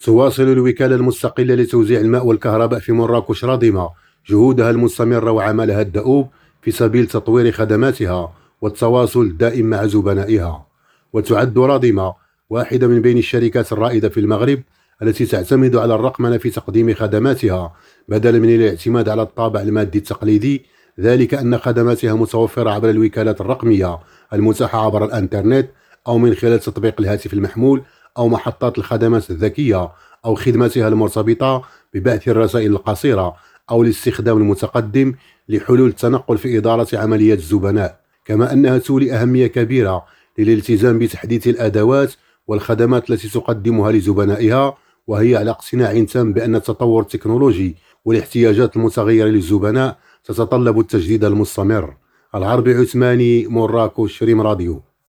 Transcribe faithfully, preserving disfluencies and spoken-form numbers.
تواصل الوكالة المستقلة لتوزيع الماء والكهرباء في مراكش راضمة جهودها المستمرة وعملها الدؤوب في سبيل تطوير خدماتها والتواصل الدائم مع زبنائها. وتعد راضمة واحدة من بين الشركات الرائدة في المغرب التي تعتمد على الرقمنة في تقديم خدماتها بدلا من الاعتماد على الطابع المادي التقليدي، ذلك أن خدماتها متوفرة عبر الوكالات الرقمية المتاحة عبر الانترنت أو من خلال تطبيق الهاتف المحمول أو محطات الخدمات الذكية أو خدماتها المرتبطة ببعث الرسائل القصيرة أو الاستخدام المتقدم لحلول التنقل في إدارة عمليات الزبناء. كما أنها تولي أهمية كبيرة للالتزام بتحديث الأدوات والخدمات التي تقدمها لزبنائها، وهي على اقتناع تام بأن التطور التكنولوجي والاحتياجات المتغيرة للزبناء تتطلب التجديد المستمر. العربي عثماني، مراكش، ريم راديو.